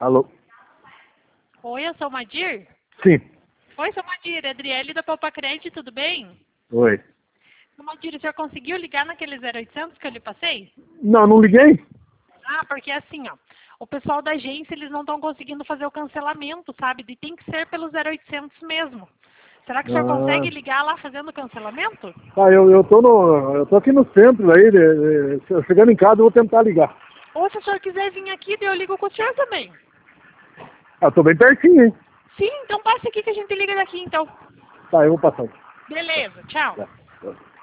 Alô? Oi, eu sou o Madir? Sim. Oi, sou Madir, Adriele da Popacred, tudo bem? Oi. Madir, o senhor conseguiu ligar naquele 0800 que eu lhe passei? Não, não liguei? Ah, porque assim, ó, o pessoal da agência, eles não estão conseguindo fazer o cancelamento, sabe? E tem que ser pelo 0800 mesmo. Será que o senhor consegue ligar lá fazendo o cancelamento? Tá, eu tô aqui no centro aí, chegando em casa eu vou tentar ligar. Ou se o senhor quiser vir aqui, daí eu ligo com o senhor também. Ah, tô bem pertinho, hein? Sim, então passe aqui que a gente liga daqui, então. Tá, eu vou passar. Beleza, tchau. Tá.